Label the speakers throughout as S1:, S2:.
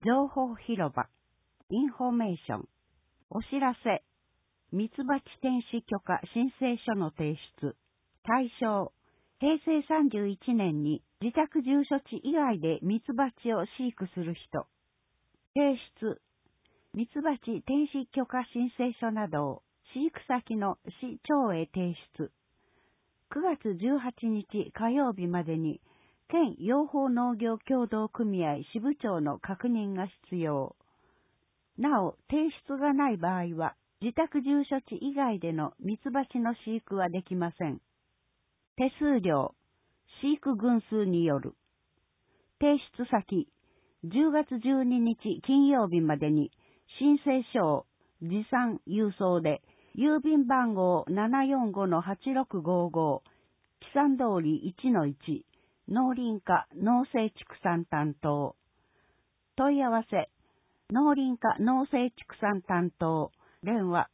S1: 情報広場、インフォメーション、お知らせ、ミツバチ転飼許可申請書の提出、対象、平成31年に自宅住所地以外でミツバチを飼育する人、提出、ミツバチ転飼許可申請書などを飼育先の市長へ提出、9月18日火曜日までに、県養蜂農業協同組合支部長の確認が必要。なお、提出がない場合は、自宅住所地以外でのミツバチの飼育はできません。手数料、飼育群数による。提出先、10月12日金曜日までに、申請書を持参郵送で、郵便番号745-8655、木山通り 1-1、農林課農政畜産担当。問い合わせ、農林課農政畜産担当。電話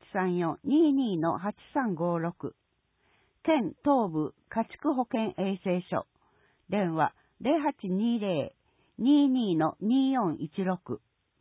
S1: 0834-22-8356。県東部家畜保健衛生所。電話 0820-22-2416。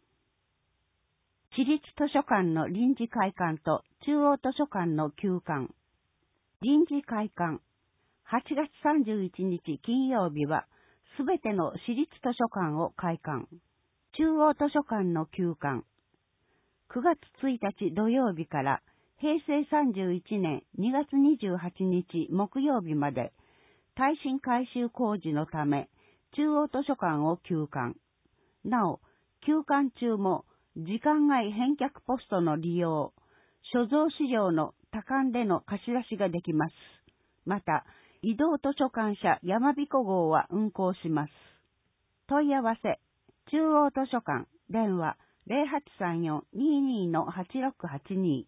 S1: 市立図書館の臨時開館と中央図書館の休館。臨時開館。8月31日金曜日は、すべての市立図書館を開館。中央図書館の休館。9月1日土曜日から平成31年2月28日木曜日まで、耐震改修工事のため、中央図書館を休館。なお、休館中も、時間外返却ポストの利用、所蔵資料の多館での貸し出しができます。また、移動図書館車やまびこ号は運行します。問い合わせ、中央図書館、電話0834-22-8682。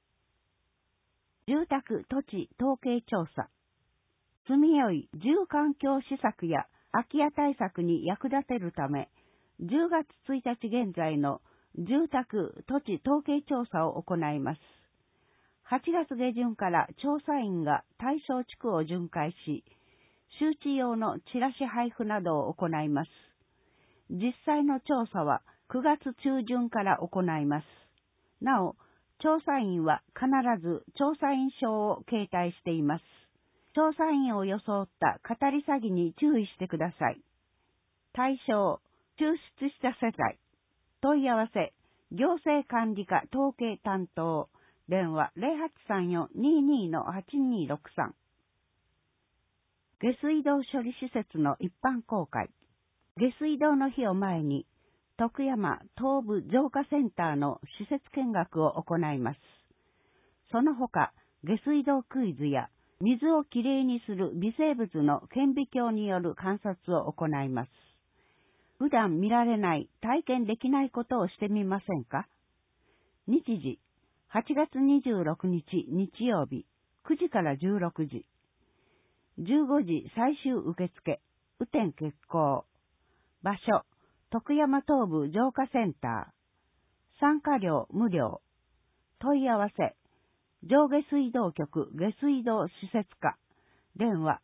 S1: 住宅土地統計調査。住みよい住環境施策や空き家対策に役立てるため、10月1日現在の住宅土地統計調査を行います。8月下旬から調査員が対象地区を巡回し、周知用のチラシ配布などを行います。実際の調査は9月中旬から行います。なお、調査員は必ず調査員証を携帯しています。調査員を装った語り詐欺に注意してください。対象、抽出した世帯。問い合わせ、行政管理課統計担当。電話0834-22-8263。下水道処理施設の一般公開。下水道の日を前に、徳山東部浄化センターの施設見学を行います。その他、下水道クイズや水をきれいにする微生物の顕微鏡による観察を行います。普段見られない、体験できないことをしてみませんか？日時、8月26日日曜日、9時から16時。15時最終受付、雨天決行。場所、徳山東部浄化センター。参加料無料。問い合わせ、上下水道局下水道施設課。電話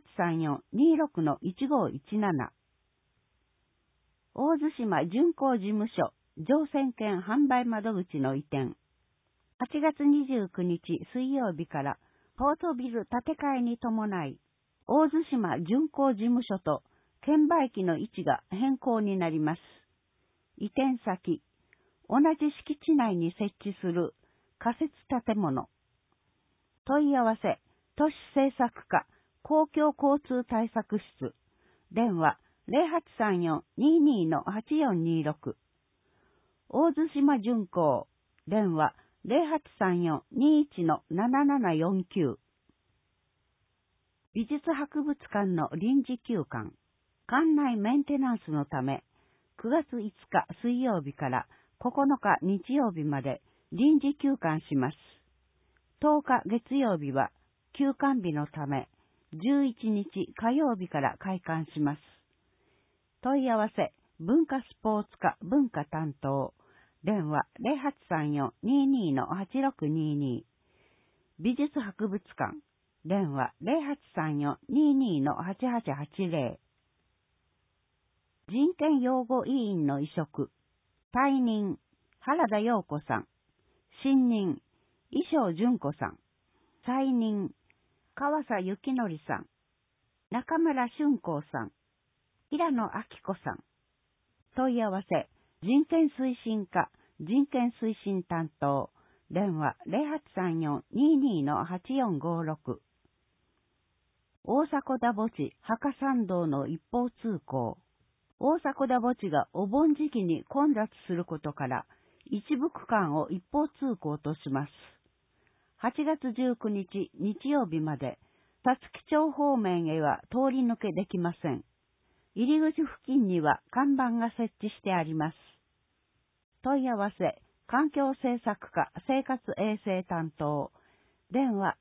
S1: 0834-26-1517。大津島巡航事務所乗船券販売窓口の移転。8月29日水曜日からポートビル建て替えに伴い、大津島巡航事務所と券売機の位置が変更になります。移転先、同じ敷地内に設置する仮設建物。問い合わせ、都市政策課公共交通対策室。電話0834-22-8426。大津島巡航。電話0834-21-7749。美術博物館の臨時休館。館内メンテナンスのため、9月5日水曜日から9日日曜日まで臨時休館します。10日月曜日は休館日のため、11日火曜日から開館します。問い合わせ、文化スポーツ課文化担当。電話0834-22-8622。美術博物館。電話0834-22-8880。 人権擁護委員の委嘱。退任、原田陽子さん。新任、衣装純子さん。再任、川佐幸則さん。中村俊光さん。平野明子さん。問い合わせ、人権推進課、人権推進担当。電話 0834-22-8456。大迫田墓地墓参道の一方通行。大迫田墓地がお盆時期に混雑することから、一部区間を一方通行とします。8月19日日曜日まで、皐月町方面へは通り抜けできません。入り口付近には看板が設置してあります。問い合わせ、環境政策課生活衛生担当。電話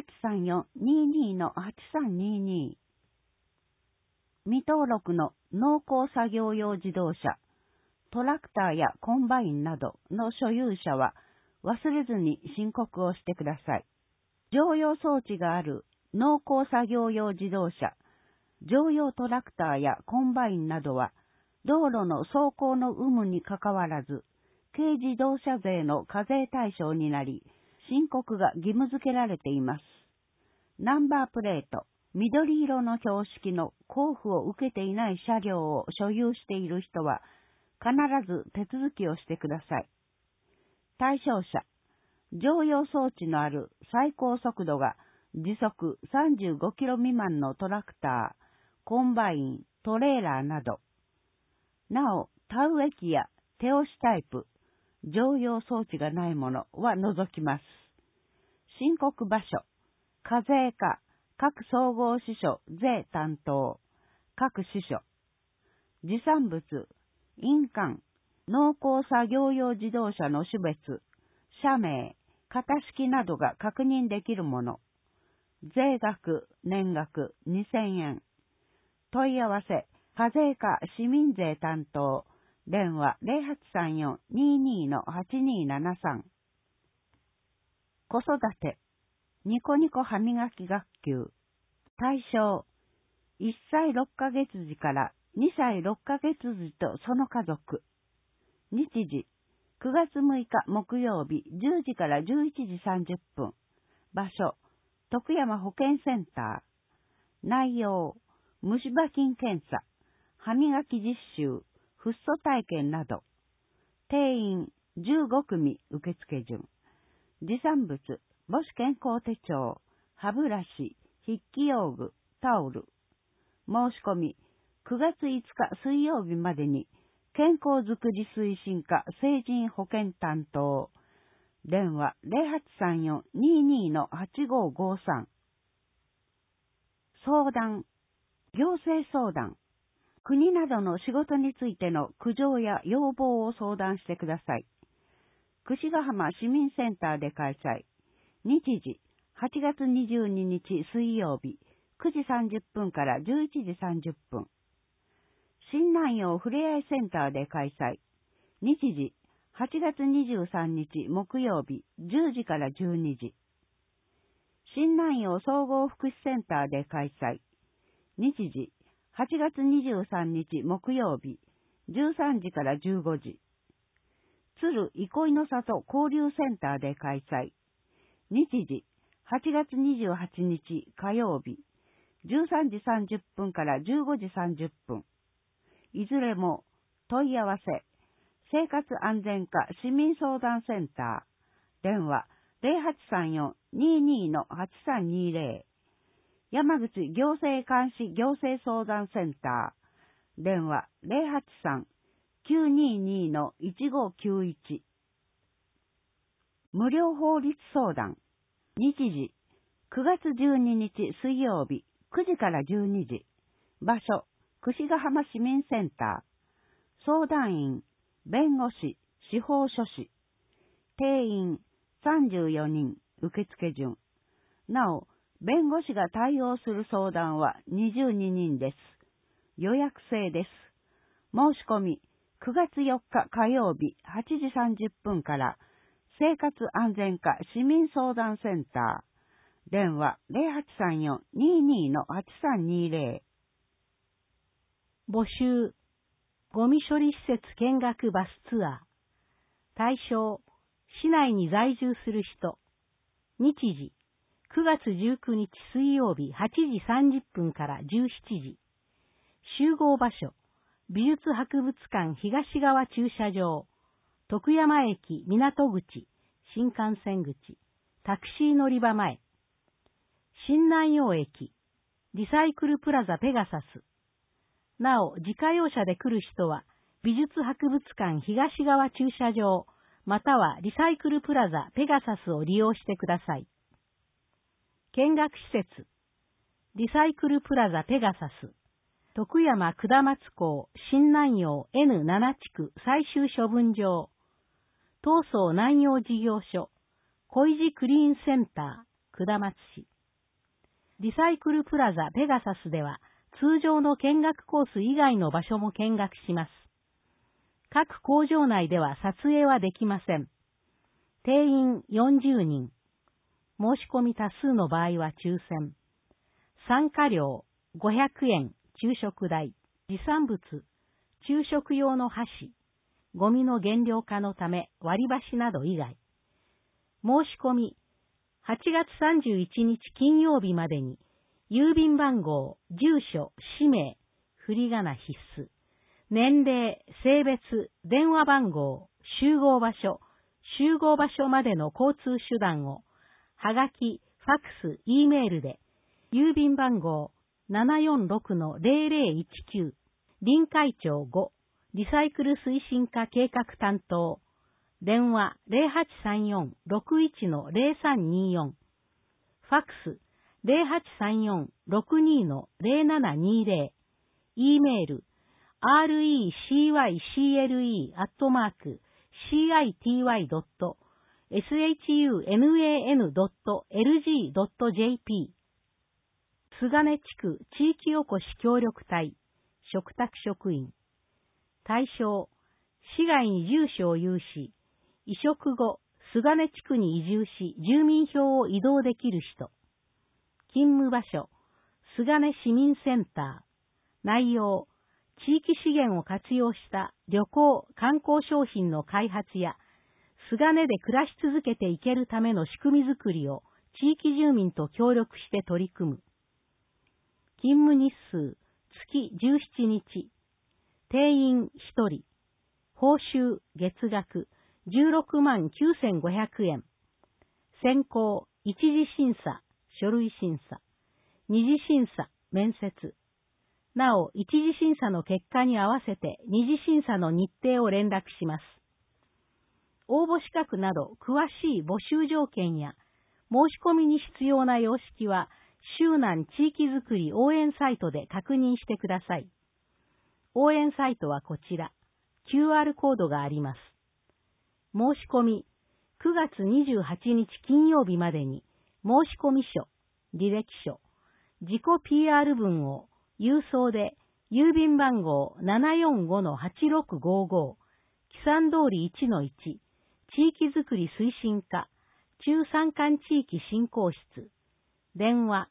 S1: 0834-22-8322。未登録の農耕作業用自動車、トラクターやコンバインなどの所有者は忘れずに申告をしてください。乗用装置がある農耕作業用自動車、乗用トラクターやコンバインなどは道路の走行の有無にかかわらず、軽自動車税の課税対象になり、申告が義務付けられています。ナンバープレート、緑色の標識の交付を受けていない車両を所有している人は、必ず手続きをしてください。対象者、乗用装置のある最高速度が時速35キロ未満のトラクター、コンバイン、トレーラーなど。なお、田植え機や手押しタイプ、乗用装置がないものは除きます。申告場所、課税課、各総合支所税担当、各支所。持産物、印鑑、農耕作業用自動車の種別、社名、型式などが確認できるもの。税額、年額2000円。問い合わせ、課税課市民税担当。電話 0834-22-8273。子育て、ニコニコ歯磨き学級。対象、1歳6ヶ月児から2歳6ヶ月児とその家族。日時、9月6日木曜日10時から11時30分。場所、徳山保健センター。内容、虫歯菌検査、歯磨き実習、フッ素体験など。定員15組受付順。持産物、母子健康手帳、歯ブラシ、筆記用具、タオル。申し込み、9月5日水曜日までに、健康づくり推進課成人保健担当。電話 0834-22-8553。相談、行政相談。国などの仕事についての苦情や要望を相談してください。櫛ヶ浜市民センターで開催。日時、8月22日水曜日、9時30分から11時30分。新南陽ふれあいセンターで開催。日時、8月23日木曜日、10時から12時。新南陽総合福祉センターで開催。日時、8月23日木曜日、13時から15時。鶴憩いの里交流センターで開催。日時、8月28日火曜日、13時30分から15時30分。いずれも問い合わせ、生活安全課市民相談センター。電話0834-22-8320。山口行政監視行政相談センター。電話083-922-1591。無料法律相談。日時、9月12日水曜日、9時から12時。場所、櫛ヶ浜市民センター。相談員、弁護士、司法書士。定員、34人、受付順。なお、弁護士が対応する相談は22人です。予約制です。申し込み、9月4日火曜日8時30分から、生活安全課市民相談センター。電話0834-22-8320。募集。
S2: ゴミ処理施設見学バスツアー。対象、市内に在住する人。日時、9月19日水曜日8時30分から17時。集合場所、美術博物館東側駐車場、徳山駅港口、新幹線口、タクシー乗り場前。新南陽駅、リサイクルプラザペガサス。なお、自家用車で来る人は、美術博物館東側駐車場、またはリサイクルプラザペガサスを利用してください。見学施設、リサイクルプラザペガサス、徳山下松港新南陽 N7 地区最終処分場、東総南陽事業所、小井寺クリーンセンター、下松市。リサイクルプラザペガサスでは、通常の見学コース以外の場所も見学します。各工場内では撮影はできません。定員40人。申し込み多数の場合は抽選。参加料500円、昼食代、持参物、昼食用の箸、ゴミの減量化のため割り箸など以外。申し込み、8月31日金曜日までに、郵便番号、住所、氏名、振り仮名必須、年齢、性別、電話番号、集合場所までの交通手段を、はがき、ファックス、Eメールで、郵便番号 746-0019、臨海町5、リサイクル推進課計画担当、電話 0834-61-0324、ファックス 0834-62-0720、Eメール recycly.shunan.lg.jp 菅根地区地域おこし協力隊嘱託職員。対象、市外に住所を有し、移植後、菅根地区に移住し、住民票を移動できる人。勤務場所、菅根市民センター。内容、地域資源を活用した旅行・観光商品の開発や、菅根で暮らし続けていけるための仕組みづくりを地域住民と協力して取り組む。勤務日数、月17日。定員1人。報酬、月額、16万9500円。選考、一次審査、書類審査。二次審査、面接。なお、一次審査の結果に合わせて二次審査の日程を連絡します。応募資格など詳しい募集条件や申し込みに必要な様式は、周南地域づくり応援サイトで確認してください。応援サイトはこちら。QR コードがあります。申し込み、9月28日金曜日までに、申込書、履歴書、自己 PR 文を郵送で、郵便番号 745-8655、木山通り 1-1、地域づくり推進課、中山間地域振興室、電話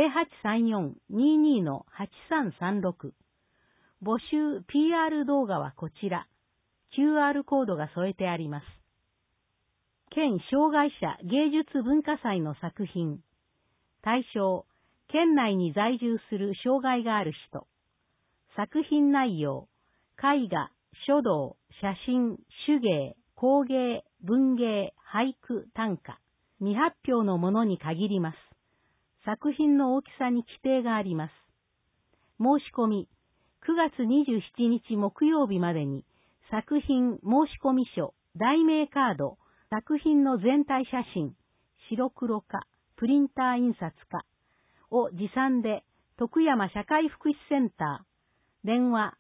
S2: 0834-22-8336。募集 PR 動画はこちら。QR コードが添えてあります。県障害者芸術文化祭の作品。対象、県内に在住する障害がある人。作品内容、絵画、書道、写真、手芸、工芸、文芸、俳句、短歌。未発表のものに限ります。作品の大きさに規定があります。申し込み、9月27日木曜日までに、作品申込書、題名カード、作品の全体写真、白黒化、プリンター印刷化を持参で、徳山社会福祉センター、電話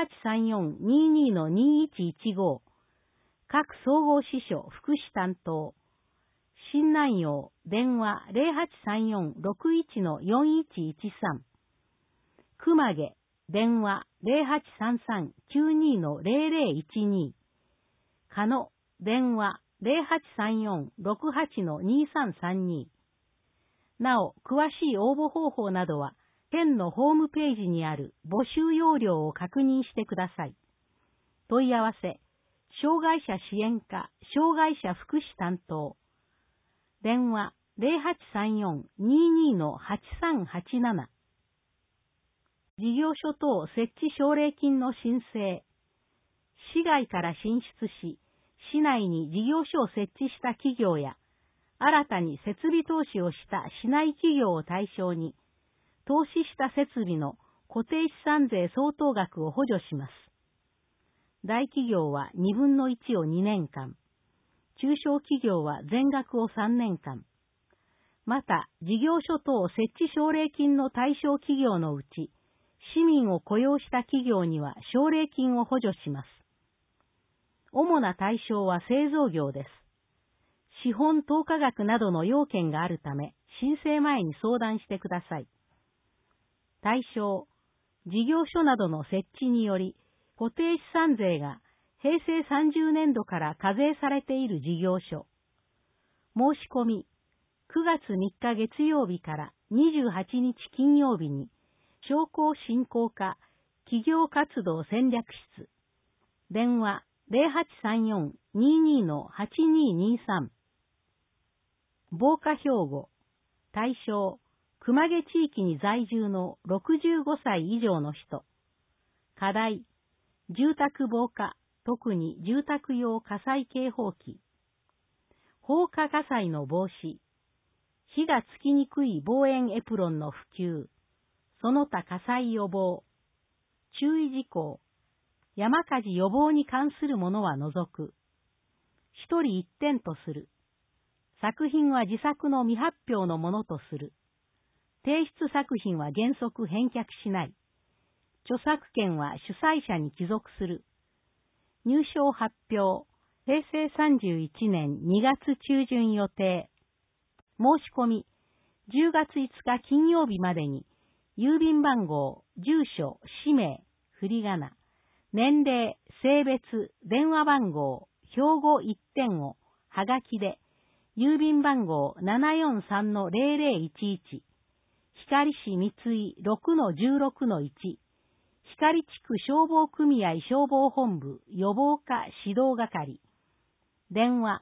S2: 0834-22-2115、各総合支所福祉担当、新南陽、電話 0834-61-4113、熊毛、電話 0833-92-0012、加野、電話 0834-68-2332。なお、詳しい応募方法などは、県のホームページにある募集要領を確認してください。 問い合わせ、障害者支援課、障害者福祉担当。電話0834-22-8387。事業所等設置奨励金の申請。市外から進出し、市内に事業所を設置した企業や、新たに設備投資をした市内企業を対象に、投資した設備の固定資産税相当額を補助します。大企業は2分の1を2年間、中小企業は全額を3年間、また事業所等設置奨励金の対象企業のうち、市民を雇用した企業には奨励金を補助します。主な対象は製造業です。資本投下額などの要件があるため、申請前に相談してください。対象、事業所などの設置により、固定資産税が平成30年度から課税されている事業所。申し込み、9月3日月曜日から28日金曜日に、商工振興課企業活動戦略室。電話0834-22-8223。防火兵庫。対象、熊毛地域に在住の65歳以上の人。課題、住宅防火、特に住宅用火災警報器。放火火災の防止。火がつきにくい防煙エプロンの普及。その他火災予防。注意事項。山火事予防に関するものは除く。一人一点とする。作品は自作の未発表のものとする。提出作品は原則返却しない。著作権は主催者に帰属する。入賞発表。平成31年2月中旬予定。申し込み。10月5日金曜日までに、郵便番号、住所、氏名、振り仮名、年齢、性別、電話番号、標語1点を、はがきで、郵便番号 743-0011、光市三井 6-16-1、光地区消防組合消防本部予防課指導係、電話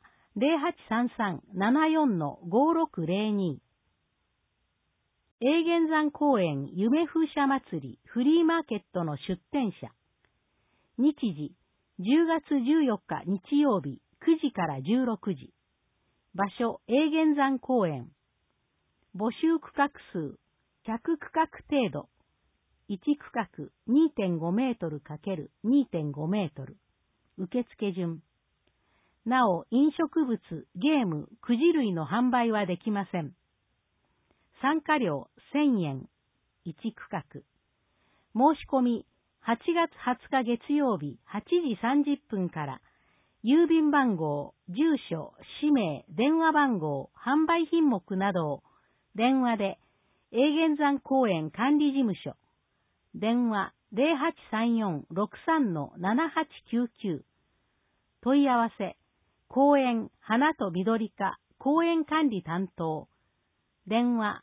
S2: 0833-74-5602、永源山公園夢風車祭りフリーマーケットの出店者。日時、10月14日日曜日9時から16時。場所、永源山公園。募集区画数、100区画程度。1区画 2.5 メートル ×2.5 メートル。受付順。なお、飲食物、ゲーム、くじ類の販売はできません。参加料1000円。1区画。申し込み8月20日月曜日8時30分から、郵便番号、住所、氏名、電話番号、販売品目などを電話で、永源山公園管理事務所、電話0834-63-7899、問い合わせ、公園花と緑課公園管理担当、電話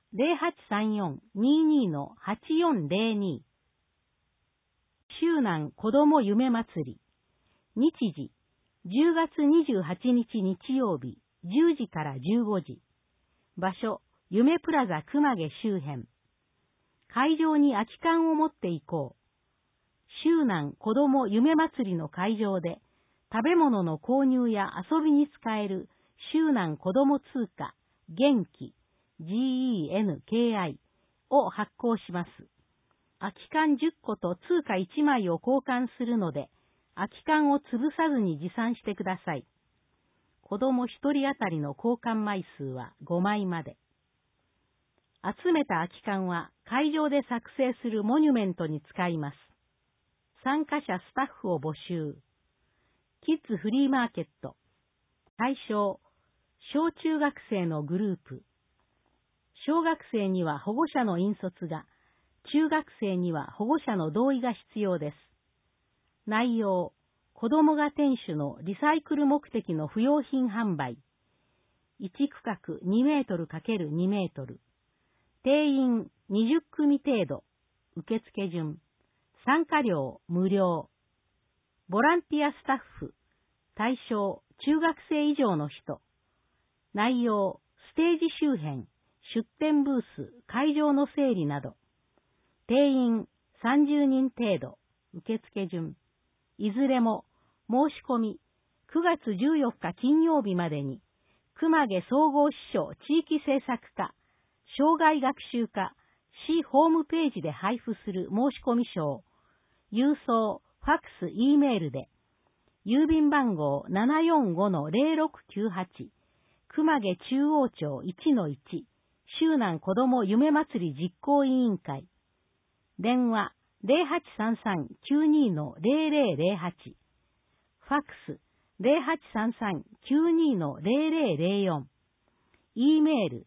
S2: 0834-22-8402。周南子ども夢祭り。日時、10月28日日曜日、10時から15時。場所、夢プラザ熊毛周辺。会場に空き缶を持っていこう。周南子ども夢祭りの会場で、食べ物の購入や遊びに使える周南子ども通貨、元気、GENKI を発行します。空き缶10個と通貨1枚を交換するので、空き缶を潰さずに持参してください。子供1人当たりの交換枚数は5枚まで。集めた空き缶は会場で作成するモニュメントに使います。参加者スタッフを募集。キッズフリーマーケット。対象、小中学生のグループ。小学生には保護者の引率が、中学生には保護者の同意が必要です。内容、子供が店主のリサイクル目的の不用品販売。1区画2メートル ×2 メートル。定員20組程度。受付順。参加料無料。 ボランティアスタッフ、対象、中学生以上の人。内容、ステージ周辺、出展ブース、会場の整理など。定員30人程度。受付順。いずれも、申し込み、9月14日金曜日までに、熊毛総合支所地域政策課、障害学習課、市ホームページで配布する申込書を、郵送、ファックス、Eメールで、郵便番号 745-0698、熊毛中央町 1-1、周南子ども夢祭り実行委員会。電話 0833-92-0008。ファックス 0833-92-0004。Eメール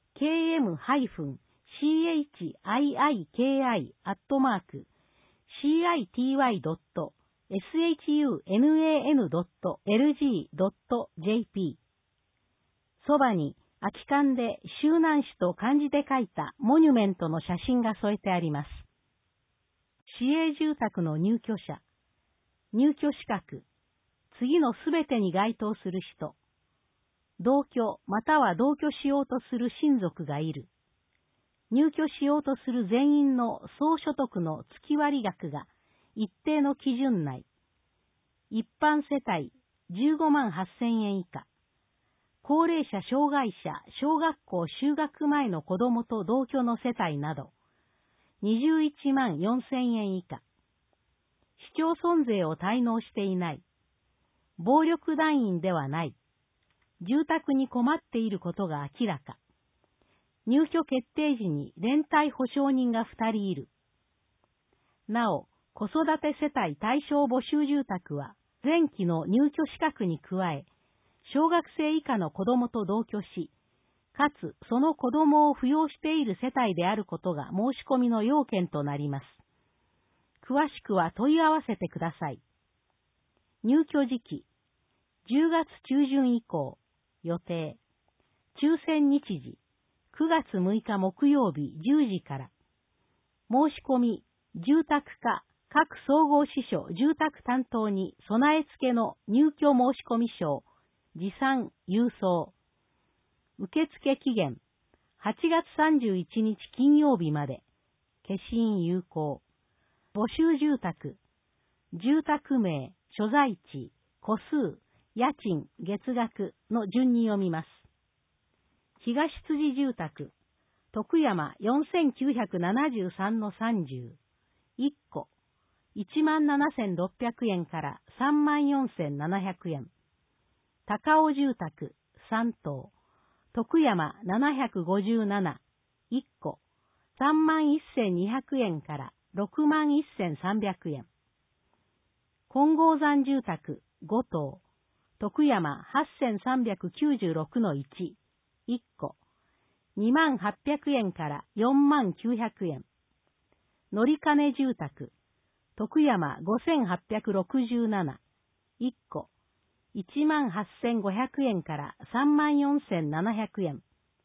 S2: km-chii.city.shunnan.lg.jp。 そばに空き缶で周南市と漢字で書いたモニュメントの写真が添えてあります。市営住宅の入居者、入居資格、次のすべてに該当する人、同居または同居しようとする親族がいる。入居しようとする全員の総所得の月割額が一定の基準内。一般世帯15万8000円以下。高齢者、障害者、小学校就学前の子供と同居の世帯など、21万4000円以下。市町村税を滞納していない。暴力団員ではない。住宅に困っていることが明らか。入居決定時に連帯保証人が2人いる。なお、子育て世帯対象募集住宅は、前期の入居資格に加え、小学生以下の子供と同居し、かつその子供を扶養している世帯であることが申し込みの要件となります。詳しくは問い合わせてください。入居時期、10月中旬以降、予定、抽選日時、9月6日木曜日10時から。申し込み、住宅課、各総合支所住宅担当に備え付けの入居申込書、持参、郵送。受付期限、8月31日金曜日まで。消印有効。募集住宅、住宅名、所在地、戸数、家賃、月額の順に読みます。東辻住宅、徳山4973-30、1戸、17,600円から34,700円。高尾住宅、3棟、徳山757、1戸、31,200円から61,300円。金剛山住宅、5棟、徳山8,396-1、1戸、28,000円から49,000円。乗金住宅、徳山5,867、1戸、18,500円から34,700円。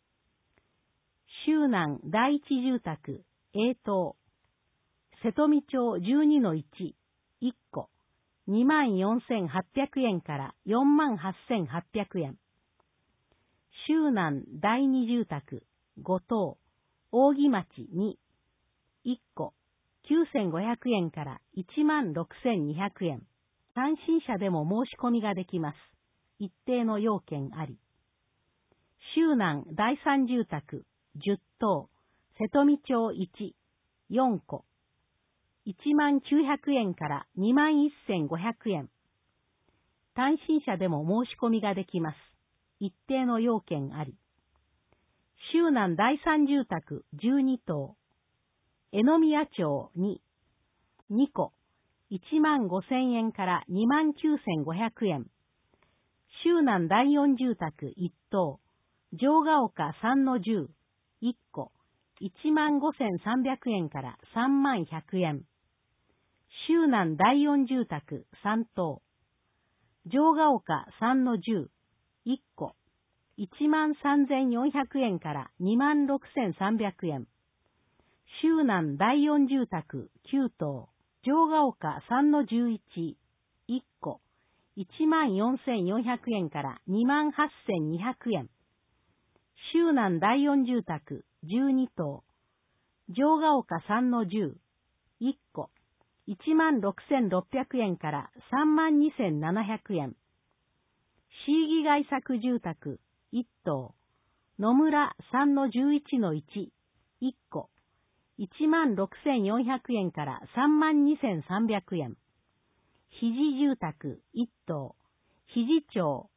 S2: 周南第一住宅、A棟、瀬戸見町 12-1、1戸、24,800円から48,800円。周南第二住宅、5棟、扇町2、1戸、9,500円から16,200円。単身者でも申し込みができます。一定の要件あり。周南第三住宅、10棟、瀬戸見町1、4戸、19,000円から21,500円。単身者でも申し込みができます。一定の要件あり。周南第三住宅12棟、江宮町2、2戸、15,000円から29,500円。周南第四住宅1棟、城ヶ丘 3-10、1戸、15,300円から31,100円。周南第四住宅3棟、城ヶ丘 3-10、1戸、13,400円から26,300円。周南第四住宅9棟、城ヶ丘 3-11、 14,400円から28,200円。周南第4住宅12棟。城ヶ丘3-10、1戸。16,600円から32,700円。椎木外作住宅1棟。野村3-11-1、1戸。16,400円から32,300円。肘住宅1棟。肘町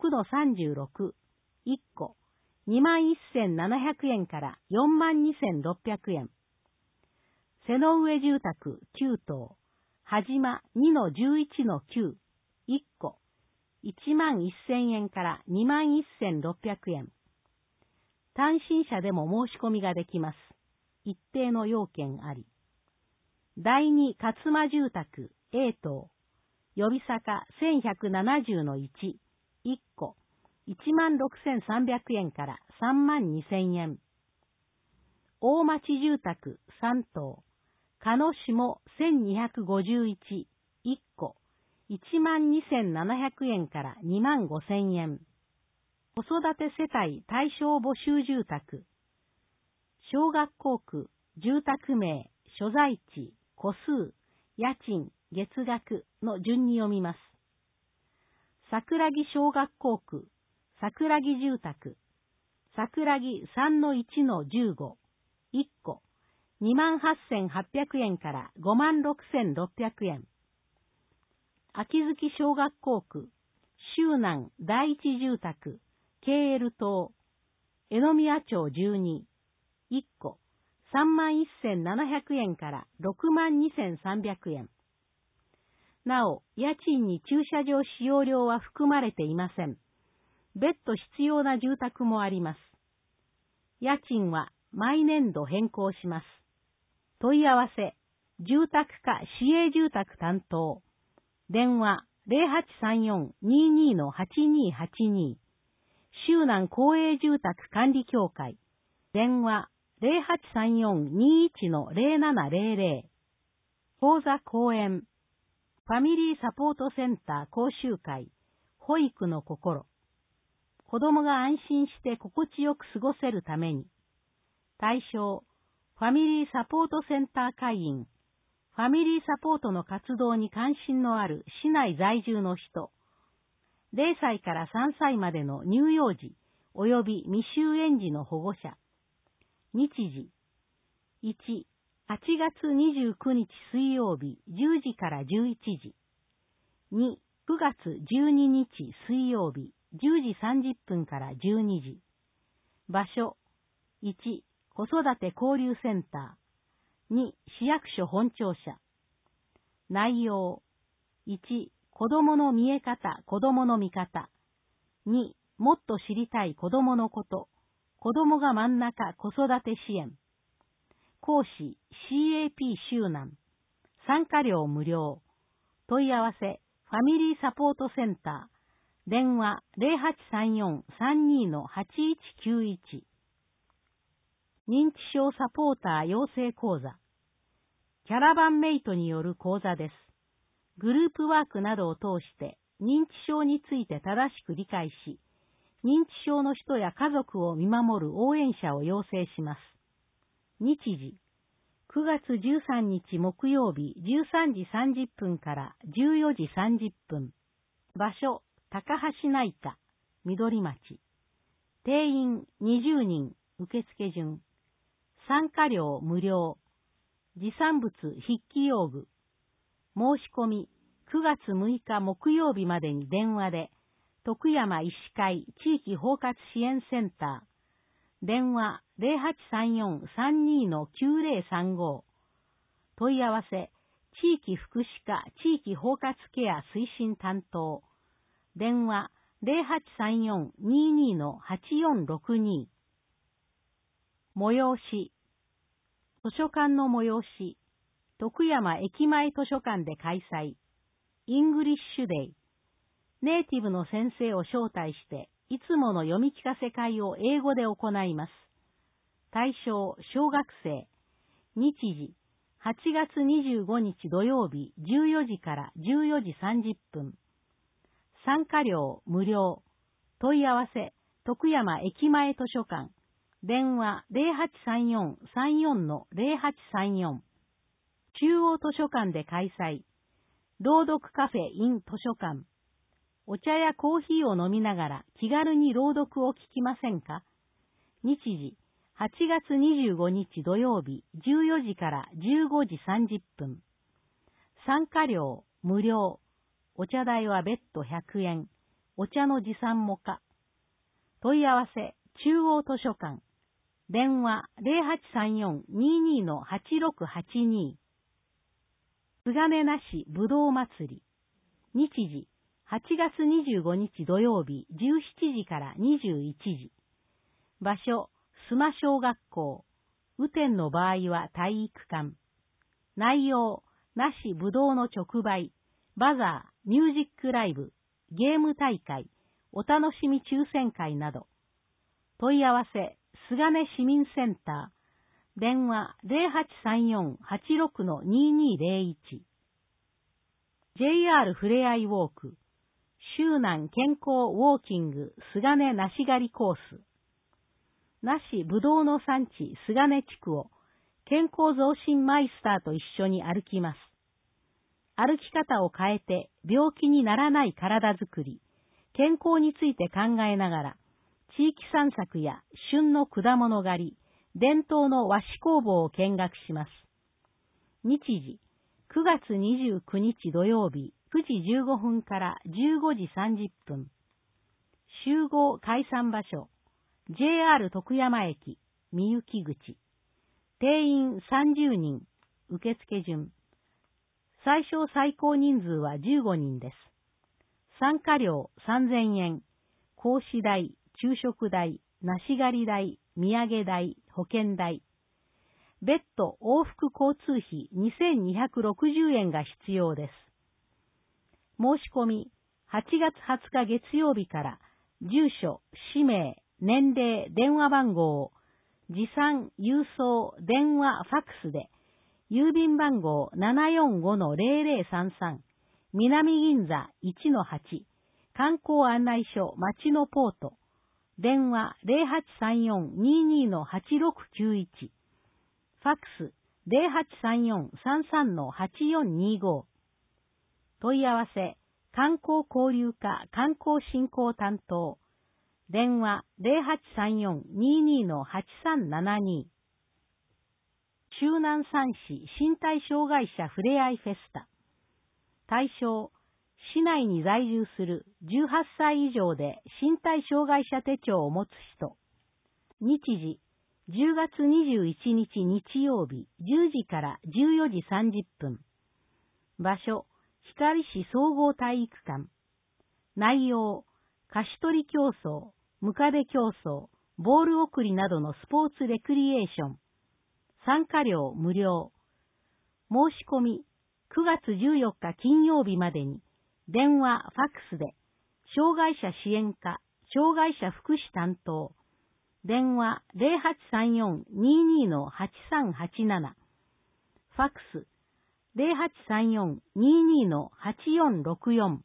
S2: 6-36、1戸。21,700円から42,600円。瀬の上住宅9棟。はじま2-11-9、1戸。11,000円から21,600円。単身者でも申し込みができます。一定の要件あり。第二勝間住宅 A 棟。呼び坂1170-1、1戸。16,300円から32,000円。大町住宅3棟。鹿野下1251、1戸。12,700円から25,000円。子育て世帯対象募集住宅。小学校区、住宅名、所在地、戸数、家賃、月額の順に読みます。桜木小学校区、桜木住宅。桜木3-1-15、1戸。28,800円から56,600円。秋月小学校区、周南第一住宅、KL 棟、江宮町12、1戸。31,700円から62,300円。なお、家賃に駐車場使用料は含まれていません。別途必要な住宅もあります。家賃は毎年度変更します。問い合わせ、住宅課市営住宅担当。電話0834-22-8282。周南公営住宅管理協会。電話0834-21-0700。講座講演。ファミリーサポートセンター講習会。保育の心。子供が安心して心地よく過ごせるために。対象、ファミリーサポートセンター会員。ファミリーサポートの活動に関心のある市内在住の人。0歳から3歳までの乳幼児及び未就園児の保護者。日時。1、8月29日水曜日10時から11時。2、9月12日水曜日10時30分から12時。場所。1、子育て交流センター。2、市役所本庁舎。内容。1、子供の見え方、子供の見方。2、もっと知りたい子供のこと。子供が真ん中子育て支援。講師 CAP 周南。参加料無料。問い合わせファミリーサポートセンター。電話0834-32-8191。認知症サポーター養成講座。キャラバンメイトによる講座です。グループワークなどを通して認知症について正しく理解し、認知症の人や家族を見守る応援者を養成します。日時、9月13日木曜日13時30分から14時30分。場所、高橋内科、緑町。定員20人、受付順。参加料無料。持産物筆記用具。申し込み、9月6日木曜日までに電話で、徳山医師会地域包括支援センター。電話0834-32-9035。問い合わせ、地域福祉課地域包括ケア推進担当。電話0834-22-8462。催し。図書館の催し。徳山駅前図書館で開催。イングリッシュデイ。ネイティブの先生を招待して、いつもの読み聞かせ会を英語で行います。対象、小学生。日時、8月25日土曜日14時から14時30分。 参加料無料。問い合わせ、徳山駅前図書館。電話0834-34-0834。中央図書館で開催。朗読カフェ in 図書館。お茶やコーヒーを飲みながら気軽に朗読を聞きませんか？日時、8月25日土曜日14時から15時30分。参加料無料。お茶代は別途100円。お茶の持参も可。問い合わせ、中央図書館。電話0834-22-8682。菅根なしぶどう祭り。日時、8月25日土曜日17時から21時。場所、須磨小学校。雨天の場合は体育館。内容、なしぶどうの直売、バザー、ミュージックライブ、ゲーム大会、お楽しみ抽選会など。問い合わせ、菅根市民センター。電話0834-86-2201。JR ふれあいウォーク。周南健康ウォーキング菅根梨狩りコース。梨ぶどうの産地菅根地区を健康増進マイスターと一緒に歩きます。歩き方を変えて病気にならない体づくり、健康について考えながら、地域散策や旬の果物狩り、伝統の和紙工房を見学します。日時、9月29日土曜日9時15分から15時30分。集合解散場所、JR 徳山駅、みゆき口。定員30人、受付順。最小最高人数は15人です。参加料3000円、講師代、昼食代、梨狩り代、土産代、保険代。別途往復交通費2260円が必要です。申し込み、8月20日月曜日から住所、氏名、年齢、電話番号を持参、郵送、電話、ファックスで郵便番号 745-0033 南銀座 1-8 観光案内所町のポート電話 0834-22-8691 ファックス 0834-33-8425 問い合わせ観光交流課観光振興担当電話 0834-22-8372 周南三市身体障害者ふれあいフェスタ対象市内に在住する18歳以上で身体障害者手帳を持つ人日時10月21日日曜日10時から14時30分場所光市総合体育館内容菓子取り競争ムカデ競争ボール送りなどのスポーツレクリエーション参加料無料申し込み9月14日金曜日までに電話、ファックスで障害者支援課、障害者福祉担当電話 0834-22-8387 ファックス 0834-22-8464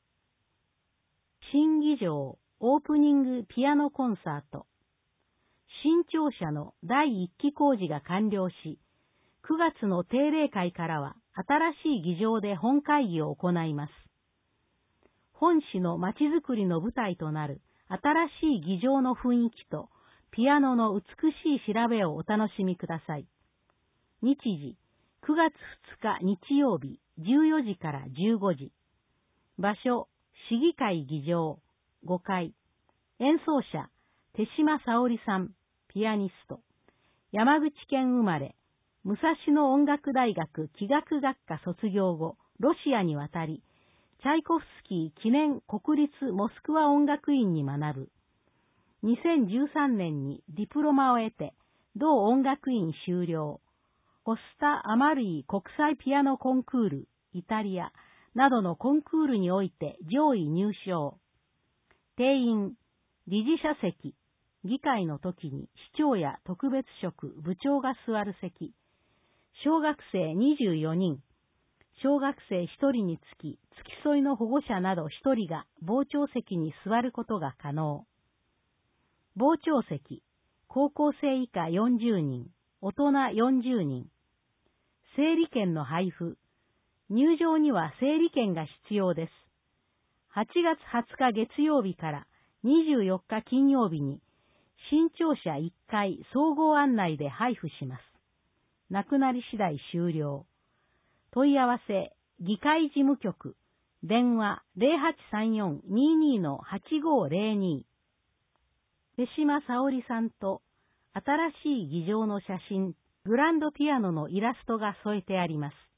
S2: 新議場オープニングピアノコンサート新庁舎の第1期工事が完了し、9月の定例会からは新しい議場で本会議を行います。本市のまちづくりの舞台となる新しい議場の雰囲気とピアノの美しい調べをお楽しみください。日時、9月2日日曜日14時から15時。場所、市議会議場5階。演奏者、手島沙織さん、ピアニスト。山口県生まれ、武蔵野音楽大学器楽学科卒業後、ロシアに渡り、チャイコフスキー記念国立モスクワ音楽院に学ぶ。2013年にディプロマを得て、同音楽院修了。コスタ・アマルイ国際ピアノコンクール、イタリアなどのコンクールにおいて上位入賞。定員、理事者席、議会の時に市長や特別職、部長が座る席。小学生24人。 小学生1人につき、付き添いの保護者など1人が傍聴席に座ることが可能。傍聴席、高校生以下40人、大人40人。整理券の配布。入場には整理券が必要です。8月20日月曜日から24日金曜日に、新庁舎1階総合案内で配布します。なくなり次第終了。問い合わせ、議会事務局、電話 0834-22-8502。手島沙織さんと、新しい議場の写真、グランドピアノのイラストが添えてあります。